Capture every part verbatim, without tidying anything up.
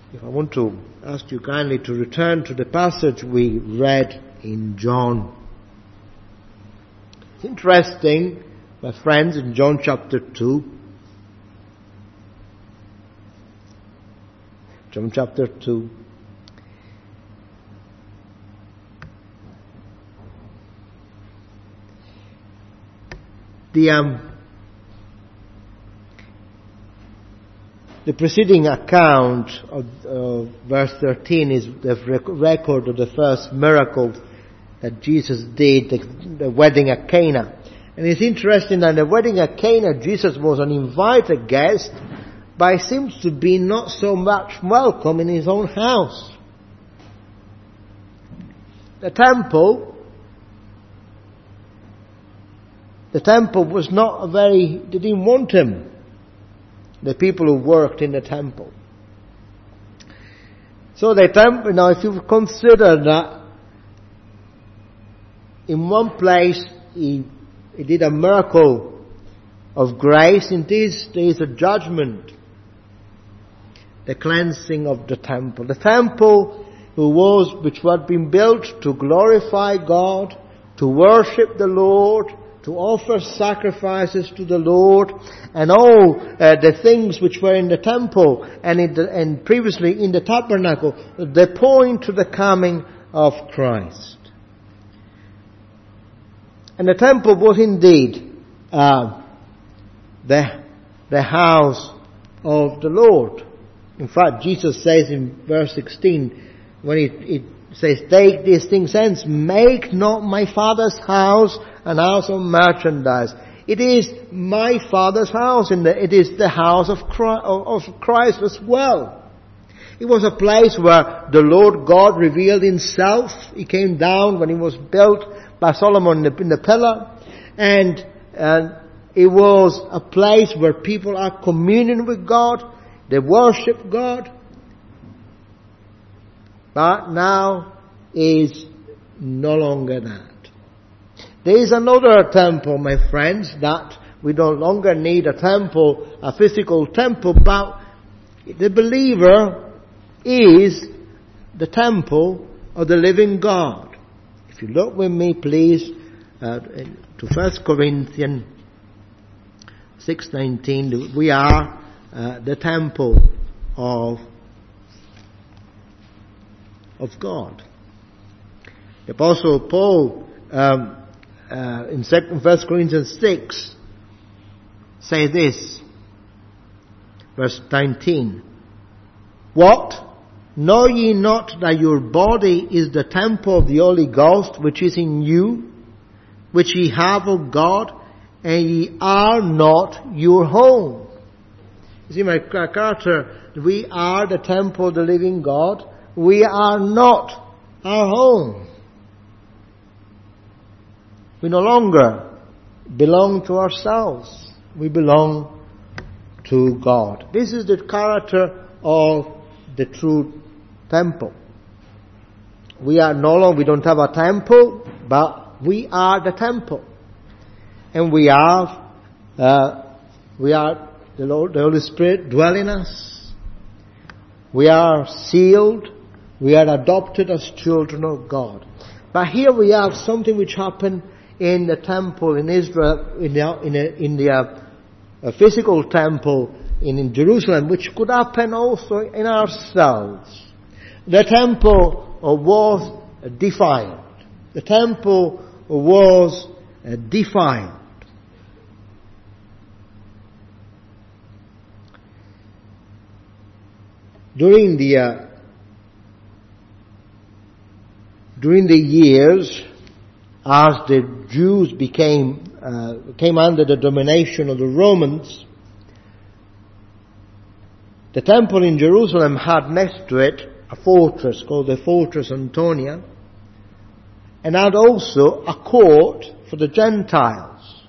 If I want to ask you kindly to return to the passage we read in John. It's interesting, my friends, in John chapter two. John chapter two. The, um, the preceding account of uh, verse thirteen is the record of the first miracle that Jesus did, the, the wedding at Cana. And it's interesting that the wedding at Cana, Jesus was an invited guest, but he seems to be not so much welcome in his own house. The temple The temple was not a very, they didn't want him, the people who worked in the temple. So the temple, now if you consider that in one place he, he did a miracle of grace, in this there is a judgment, the cleansing of the temple. The temple who was, which had been built to glorify God, to worship the Lord, to offer sacrifices to the Lord, and all uh, the things which were in the temple and, in the, and previously in the tabernacle, they point to the coming of Christ. And the temple was indeed uh, the, the house of the Lord. In fact, Jesus says in verse sixteen, when it, it says, "Take these things hence, make not my Father's house an house of merchandise." It is my Father's house, and it is the house of Christ as well. It was a place where the Lord God revealed Himself. He came down when He was built by Solomon in the pillar, and, and it was a place where people are communing with God, they worship God. But now is no longer that. There is another temple, my friends, that we no longer need a temple, a physical temple, but the believer is the temple of the living God. If you look with me, please, uh, to First Corinthians six nineteen, we are uh, the temple of of God. The Apostle Paul um, uh, in First Corinthians six say this, verse nineteen. What? Know ye not that your body is the temple of the Holy Ghost, which is in you, which ye have of God, and ye are not your own? You see, my character, we are the temple of the living God. We are not our own. We no longer belong to ourselves. We belong to God. This is the character of the true temple. We are no longer, we don't have a temple, but we are the temple. And we have, uh, we are, the Lord, the Holy Spirit dwell in us. We are sealed. We are adopted as children of God. But here we have something which happened in the temple in Israel, in the, in the, in the uh, physical temple in, in Jerusalem, which could happen also in ourselves. The temple was defiled. The temple was defiled. During the uh, during the years, as the Jews became uh, came under the domination of the Romans, the temple in Jerusalem had next to it a fortress called the Fortress Antonia, and had also a court for the Gentiles,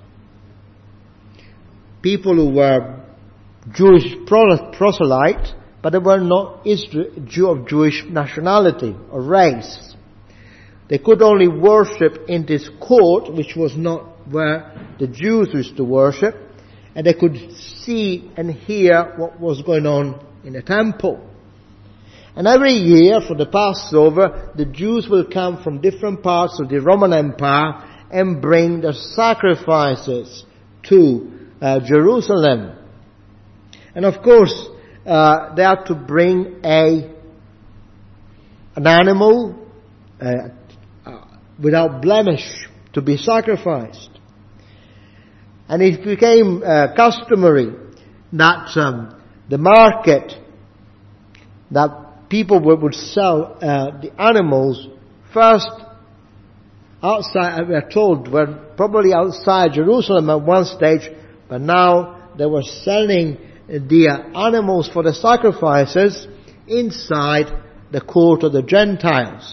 people who were Jewish proselytes, but they were not Israel, of Jewish nationality or race. They could only worship in this court, which was not where the Jews used to worship, and they could see and hear what was going on in the temple. And every year for the Passover, the Jews will come from different parts of the Roman Empire and bring their sacrifices to uh, Jerusalem. And of course, uh, they have to bring a an animal uh, uh, without blemish to be sacrificed. And it became uh, customary that um, the market, that people would, would sell uh, the animals first outside, we are told, were probably outside Jerusalem at one stage, but now they were selling the animals for the sacrifices inside the court of the Gentiles,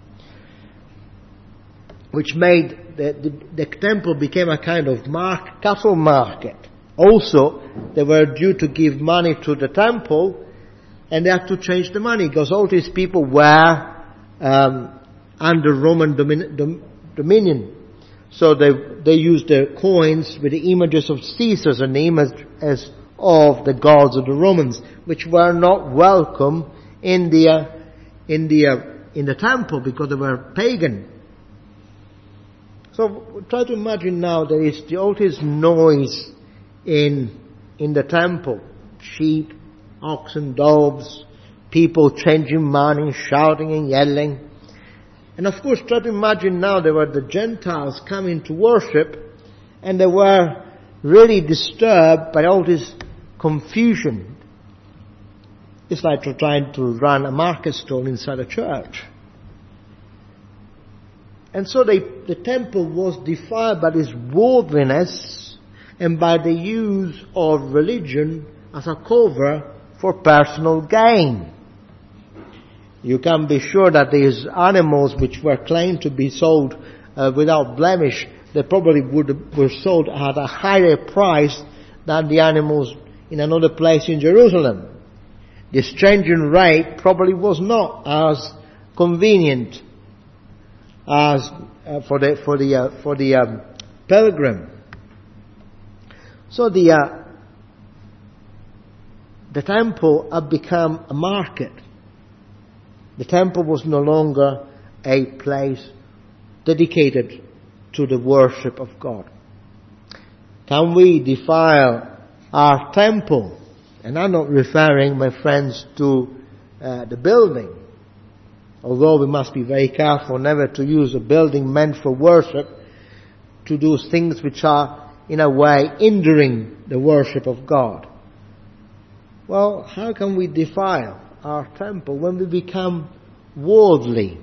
which made the, the, the temple became a kind of mark, cattle market. Also, they were due to give money to the temple, and they had to change the money because all these people were um, under Roman domin, dom, dominion. So they they used their coins with the images of Caesars and the image as of the gods of the Romans, which were not welcome in the uh, in the uh, in the temple because they were pagan. So try to imagine now there is all this noise in in the temple: sheep, oxen, doves, people changing money, shouting and yelling. And of course, try to imagine now there were the Gentiles coming to worship, and they were really disturbed by all this confusion. It's like trying to run a market stall inside a church. And so they, the temple was defiled by this worldliness and by the use of religion as a cover for personal gain. You can be sure that these animals which were claimed to be sold uh, without blemish, they probably would were sold at a higher price than the animals in another place in Jerusalem. The exchanging rate probably was not as convenient as uh, for the for the uh, for the um, pilgrim. So the uh, the temple had become a market. The temple was no longer a place dedicated to the worship of God. Can we defile our temple? And I'm not referring, my friends, to uh, the building. Although we must be very careful never to use a building meant for worship to do things which are, in a way, hindering the worship of God. Well, how can we defile our temple when we become worldly,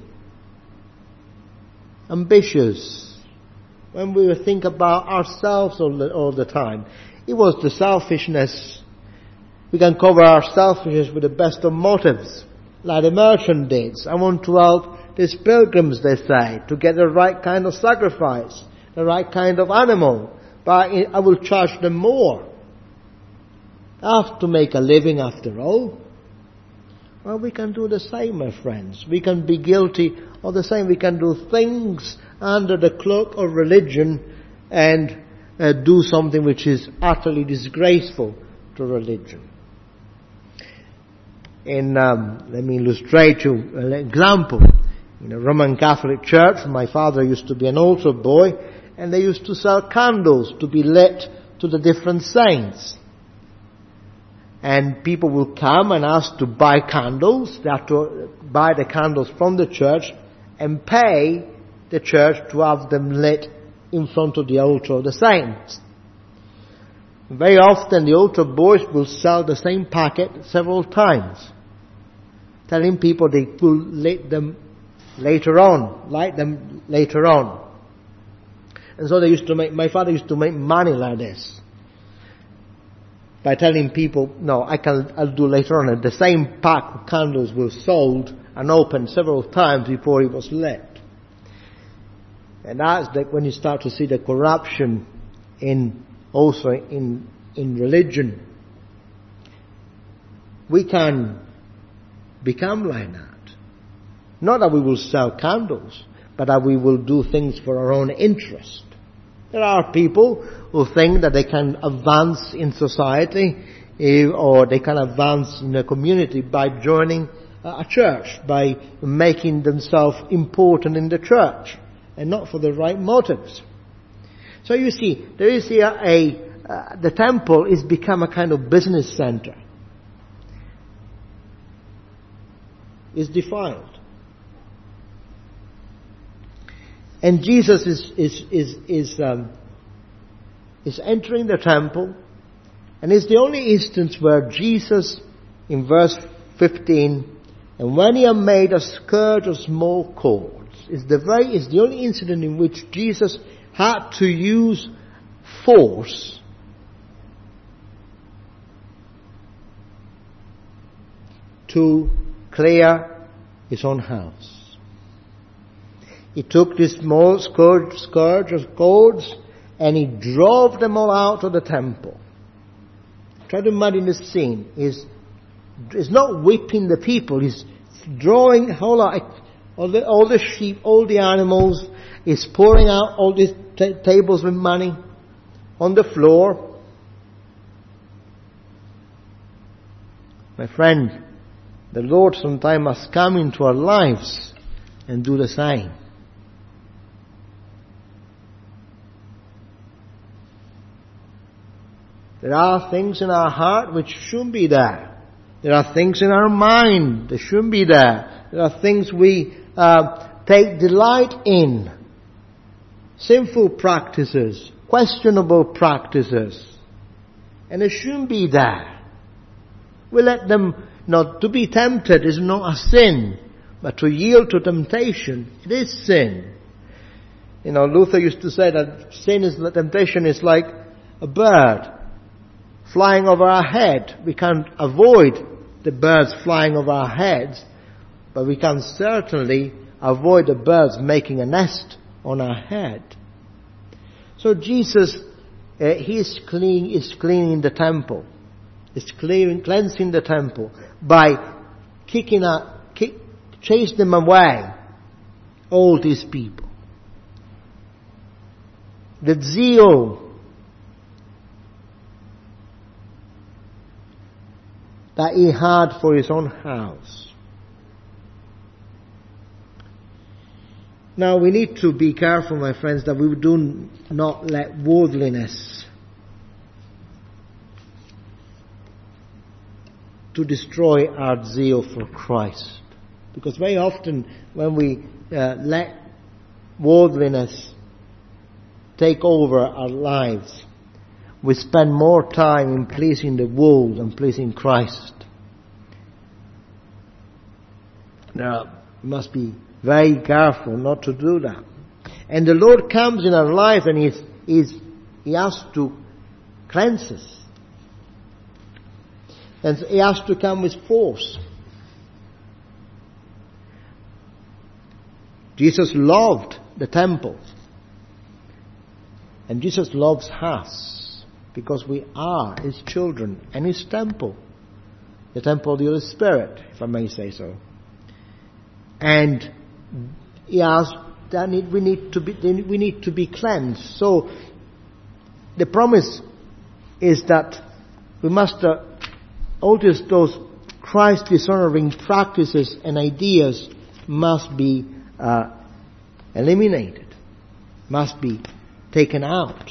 ambitious, when we think about ourselves all the, all the time? It was the selfishness. We can cover our selfishness with the best of motives, like the merchant did. I want to help these pilgrims, they say, to get the right kind of sacrifice, the right kind of animal, but I will charge them more. I have to make a living after all. Well, we can do the same, my friends. We can be guilty of the same. We can do things under the cloak of religion and uh, do something which is utterly disgraceful to religion. In, um, let me illustrate you an example. In a Roman Catholic church, my father used to be an altar boy, and they used to sell candles to be lit to the different saints. And people will come and ask to buy candles. They have to buy the candles from the church and pay the church to have them lit in front of the altar of the saints. Very often the altar boys will sell the same packet several times, telling people they will light them later on, light them later on. And so they used to make, my father used to make money like this, by telling people, no, I can, I'll do later on. And the same pack of candles were sold and opened several times before it was lit. And that's that when you start to see the corruption in, also in, in religion. We can become like that. Not that we will sell candles, but that we will do things for our own interest. There are people who think that they can advance in society or they can advance in a community by joining a church by making themselves important in the church and not for the right motives. So you see, there is here a, uh, the temple is become a kind of business center. It's defiled. And Jesus is, is, is, is, um, is entering the temple, and it's the only instance where Jesus, in verse fifteen, and when he had made a scourge of small cords, is the very, is the only incident in which Jesus had to use force to clear his own house. He took this small scourge, scourge of cords and he drove them all out of the temple. Try to imagine the scene. He's, he's not whipping the people. He's drawing all, all, the, all the sheep, all the animals. He's pouring out all these t- tables with money on the floor. My friend, the Lord sometime must come into our lives and do the same. There are things in our heart which shouldn't be there. There are things in our mind that shouldn't be there. There are things we uh, take delight in. Sinful practices, questionable practices. And it shouldn't be there. We let them, not to be tempted is not a sin, but to yield to temptation, it is sin. You know, Luther used to say that sin is, temptation is like a bird flying over our head. We can't avoid the birds flying over our heads, but we can certainly avoid the birds making a nest on our head. So Jesus, uh, he is clean, is cleaning the temple. Is clearing, cleansing the temple by kicking out, kick, chase them away, all these people. The zeal that he had for his own house. Now we need to be careful, my friends, that we do not let worldliness to destroy our zeal for Christ. Because very often when we uh, let worldliness take over our lives, we spend more time in pleasing the world than pleasing Christ. Now, we must be very careful not to do that. And the Lord comes in our life and he's, he's, He has to cleanse us. And He has to come with force. Jesus loved the temple. And Jesus loves us because we are His children and His temple. The temple of the Holy Spirit, if I may say so. And He has that we need to be we need to be cleansed. So the promise is that we must uh, all these, those Christ dishonoring practices and ideas must be uh, eliminated, must be taken out.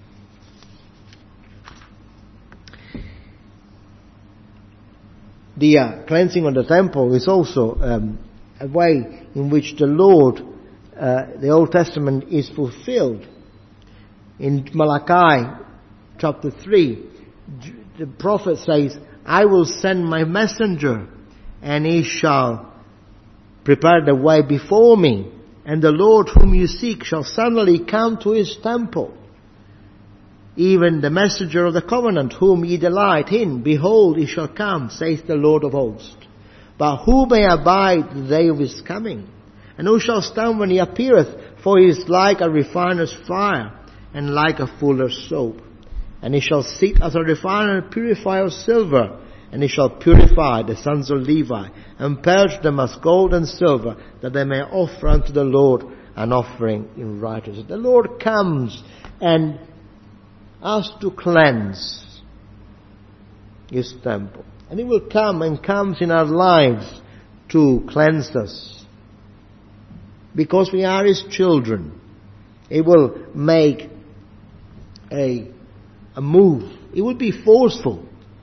The uh, cleansing of the temple is also um, a way in which the Lord, uh, the Old Testament is fulfilled. In Malachi chapter three, the prophet says, I will send my messenger, and he shall prepare the way before me. And the Lord whom you seek shall suddenly come to his temple. Even the messenger of the covenant whom ye delight in, behold, he shall come, saith the Lord of hosts. But who may abide the day of his coming? And who shall stand when he appeareth? For he is like a refiner's fire, and like a fuller's soap. And he shall sit as a refiner and purifier of silver, and he shall purify the sons of Levi, and purge them as gold and silver, that they may offer unto the Lord an offering in righteousness. The Lord comes and has to cleanse His temple. And He will come and comes in our lives to cleanse us. Because we are His children, He will make a, a move. It will be forceful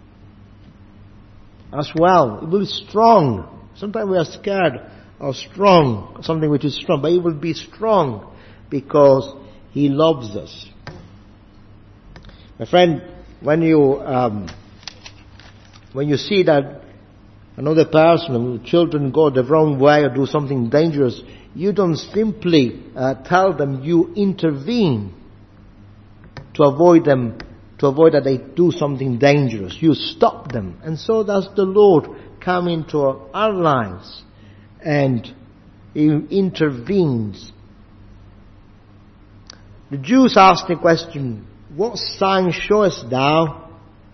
as well. It will be strong. Sometimes we are scared of strong, something which is strong, but it will be strong because He loves us. My friend, when you um, when you see that another person, children go the wrong way or do something dangerous, you don't simply uh, tell them, you intervene to avoid them, to avoid that they do something dangerous. You stop them. And so does the Lord come into our lives and He intervenes. The Jews asked the question, what sign showest thou?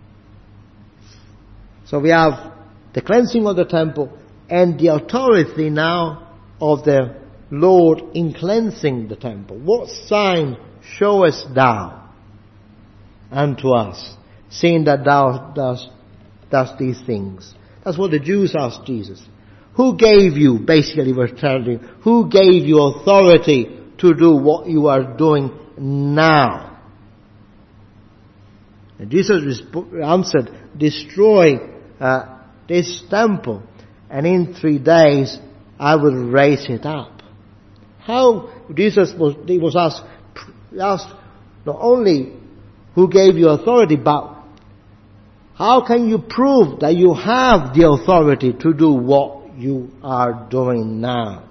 So we have the cleansing of the temple and the authority now of the Lord in cleansing the temple. What sign showest thou unto us, seeing that thou dost, dost these things? That's what the Jews asked Jesus. Who gave you, basically we're telling, who gave you authority to do what you are doing now? And Jesus answered, destroy uh, this temple, and in three days I will raise it up. How Jesus was, he was asked, asked not only who gave you authority, but how can you prove that you have the authority to do what you are doing now?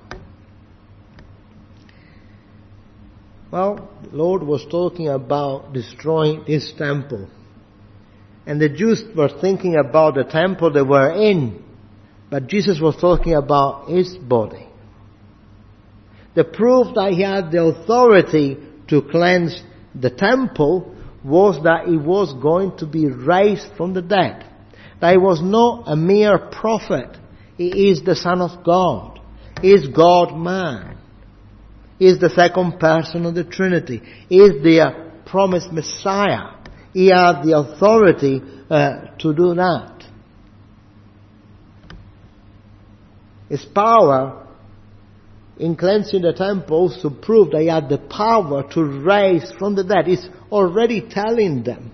Well, the Lord was talking about destroying this temple. And the Jews were thinking about the temple they were in. But Jesus was talking about His body. The proof that He had the authority to cleanse the temple was that He was going to be raised from the dead. That He was not a mere prophet. He is the Son of God. He is God-man. He is the second person of the Trinity. He is the uh, promised Messiah. He had the authority uh, to do that. His power in cleansing the temple also proved that He had the power to raise from the dead. He's already telling them.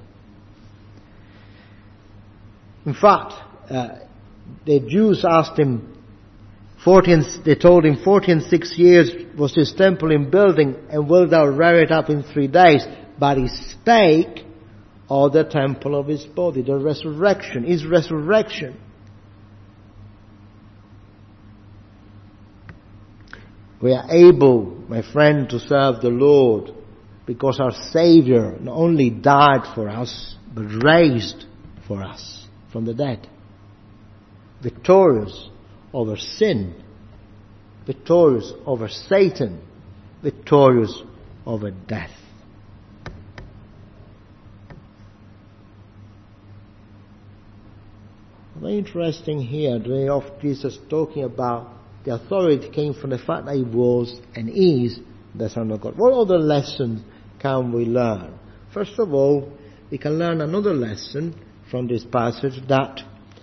In fact, uh, the Jews asked Him, Forty, they told Him, forty and six years was this temple in building, and wilt thou rear it up in three days? But He spake of the temple of His body, the resurrection, His resurrection. We are able, my friend, to serve the Lord because our Savior not only died for us, but raised for us from the dead. Victorious over sin, victorious over Satan, victorious over death. Very interesting here, the way of Jesus talking about the authority came from the fact that He was and is the Son of God. What other lessons can we learn? First of all, we can learn another lesson from this passage, that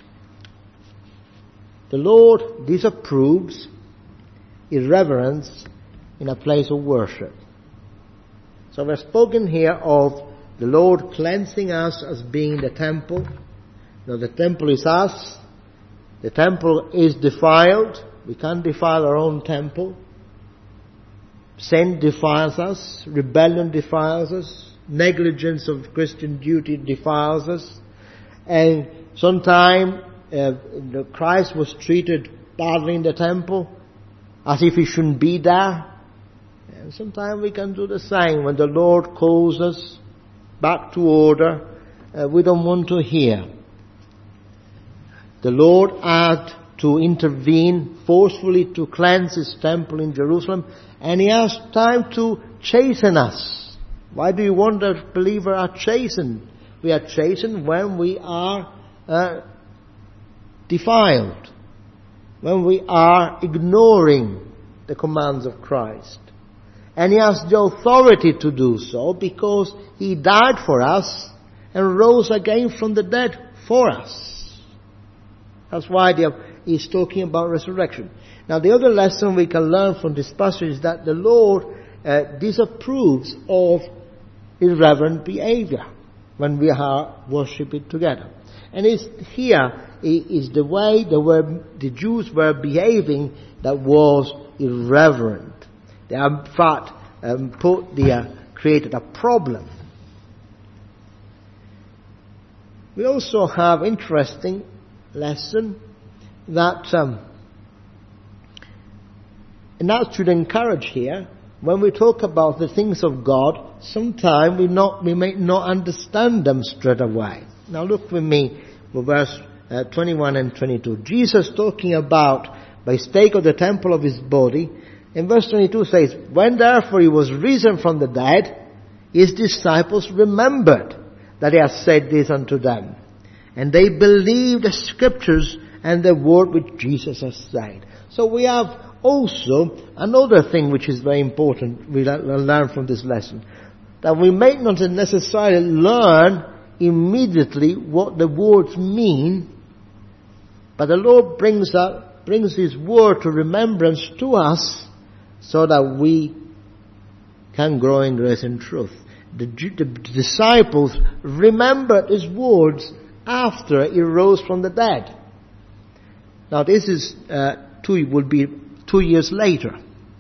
the Lord disapproves irreverence in a place of worship. So we're spoken here of the Lord cleansing us as being the temple. Now the temple is us. The temple is defiled. We can't defile our own temple. Sin defiles us. Rebellion defiles us. Negligence of Christian duty defiles us. And sometimes uh, Christ was treated badly in the temple, as if He shouldn't be there. And sometimes we can do the same. When the Lord calls us back to order, uh, we don't want to hear. The Lord had to intervene forcefully to cleanse His temple in Jerusalem, and He has time to chasten us. Why do you wonder if believers are chastened? We are chastened when we are uh, defiled, when we are ignoring the commands of Christ. And He has the authority to do so because He died for us and rose again from the dead for us. That's why the, is talking about resurrection. Now the other lesson we can learn from this passage is that the Lord uh, disapproves of irreverent behavior when we are worshipping together. And it's here is the way the, were, the Jews were behaving that was irreverent. They in fact um, put the, uh, created a problem. We also have interesting lesson that um, and that should encourage here when we talk about the things of God. Sometimes we not we may not understand them straight away. Now look with me with verse uh, twenty-one and twenty-two. Jesus talking about by stake of the temple of his body. In verse twenty-two says, when therefore he was risen from the dead, his disciples remembered that he had said this unto them. And they believed the scriptures and the word which Jesus has said. So we have also another thing which is very important we learn from this lesson. That we may not necessarily learn immediately what the words mean, but the Lord brings up, brings his word to remembrance to us so that we can grow in grace and truth. The, the disciples remembered his words after he rose from the dead. Now this is uh, two would be two years later.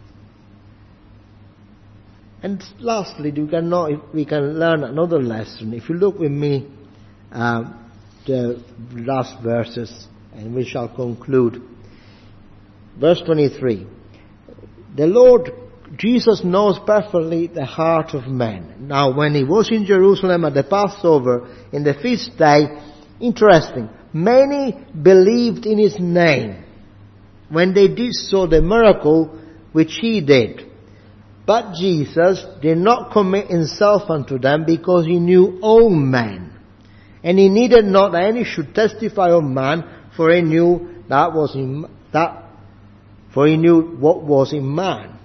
And lastly, we can know, we can learn another lesson. If you look with me, uh, the last verses, and we shall conclude. Verse twenty-three. The Lord Jesus knows perfectly the heart of man. Now, when he was in Jerusalem at the Passover, in the feast day, interesting, many believed in his name when they did so the miracle which he did. But Jesus did not commit himself unto them, because he knew all men. And he needed not that any should testify of man, for he knew that was in that for he knew what was in man.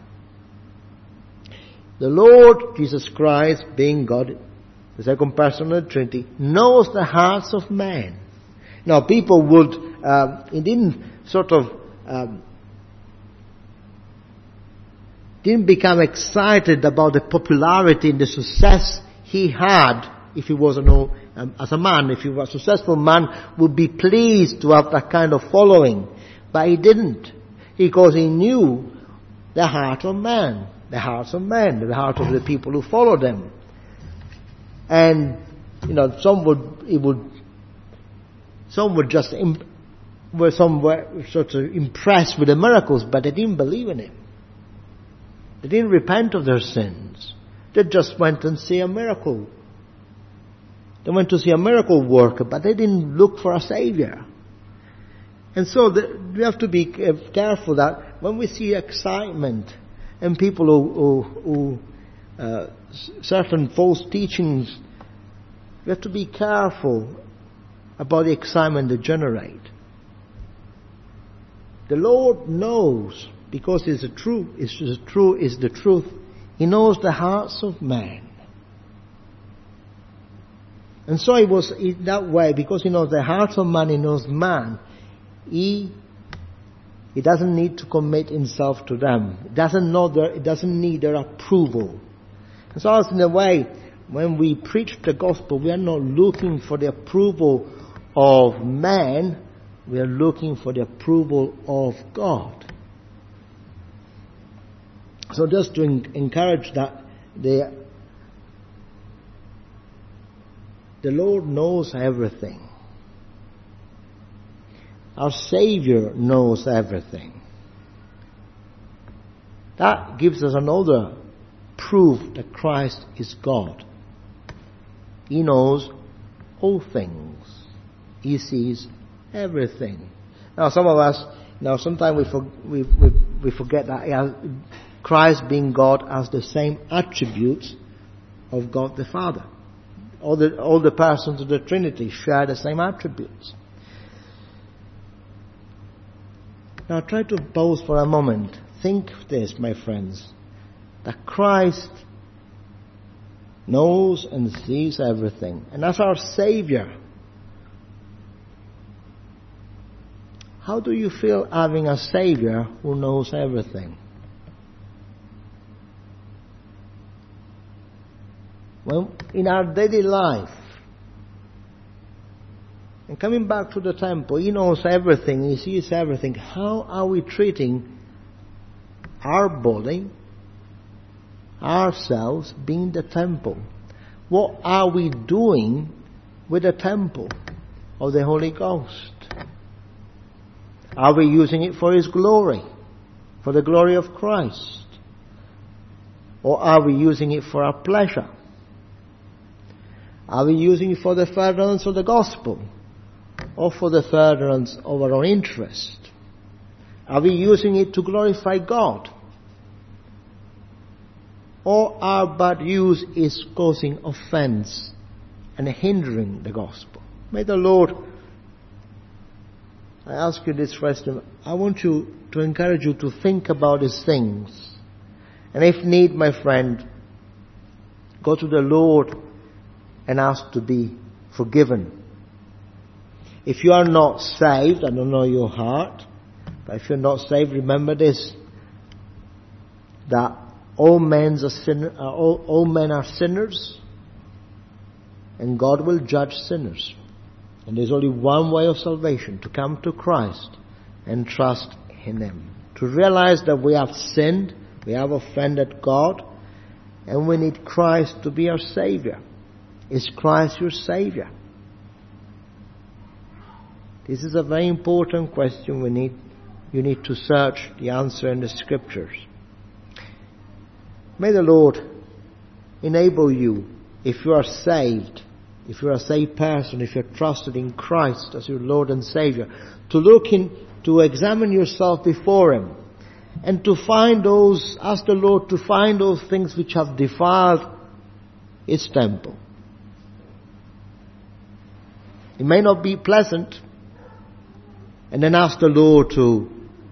The Lord Jesus Christ, being God, the second person of the Trinity, knows the hearts of men. Now people would, um, he didn't sort of, um, didn't become excited about the popularity and the success he had if he was an old, um, as a man, if he was a successful man, would be pleased to have that kind of following. But he didn't, because he knew the heart of man, the hearts of men, the heart of the people who followed him. And, you know, some would, it would, some would just, imp, were some were sort of impressed with the miracles, but they didn't believe in him. They didn't repent of their sins. They just went and see a miracle. They went to see a miracle worker, but they didn't look for a savior. And so the, we have to be careful that when we see excitement and people who, who, who uh, certain false teachings, we have to be careful about the excitement they generate. The Lord knows, because it's the truth, it's the truth, is the truth. He knows the hearts of man. And so it was in that way, because he knows the hearts of man, he knows man. He, he doesn't need to commit himself to them. He doesn't know their, he doesn't need their approval. And so in a way, when we preach the gospel, we are not looking for the approval of man, we are looking for the approval of God. So just to encourage that, the, the Lord knows everything. Our Savior knows everything. That gives us another proof that Christ is God. He knows all things. He sees everything. Now some of us, now sometimes we, for, we, we, we forget that Christ being God has the same attributes of God the Father. All the, all the persons of the Trinity share the same attributes. Now try to pause for a moment. Think of this, my friends, that Christ knows and sees everything. And as our Savior, How do you feel having a Savior who knows everything? Well, in our daily life, and coming back to the temple, He knows everything, He sees everything. How are we treating our body, ourselves, being the temple? What are we doing with the temple of the Holy Ghost? Are we using it for His glory, for the glory of Christ? Or are we using it for our pleasure? Are we using it for the furtherance of the gospel, or for the furtherance of our own interest? Are we using it to glorify God? Or our bad use is causing offense and hindering the gospel? May the Lord, I ask you this question, I want you to encourage you to think about these things. And if need, my friend, go to the Lord and ask to be forgiven. If you are not saved, I don't know your heart, but if you're not saved, remember this, that all men are, sinner, uh, all, all men are sinners, and God will judge sinners. And there's only one way of salvation, to come to Christ and trust in Him. To realize that we have sinned, we have offended God, and we need Christ to be our Savior. Is Christ your Savior? This is a very important question. We need, you need to search the answer in the Scriptures. May the Lord enable you, if you are saved, if you are a saved person, if you're trusted in Christ as your Lord and Savior, to look in, to examine yourself before Him, and to find those, ask the Lord to find those things which have defiled His temple. It may not be pleasant, and then ask the Lord to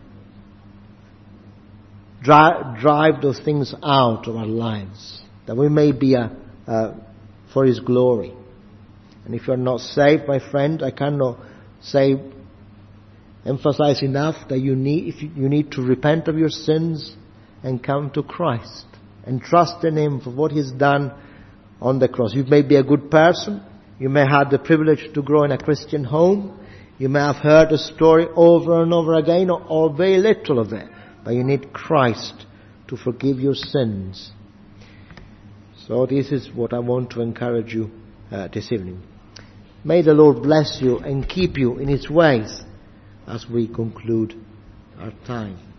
drive, drive those things out of our lives, that we may be a, uh, for His glory. And if you're not saved, my friend, I cannot say, emphasize enough that you need, if you, you need to repent of your sins and come to Christ and trust in Him for what He's done on the cross. You may be a good person. You may have the privilege to grow in a Christian home. You may have heard the story over and over again, or, or very little of it. But you need Christ to forgive your sins. So this is what I want to encourage you uh, this evening. May the Lord bless you and keep you in His ways as we conclude our time.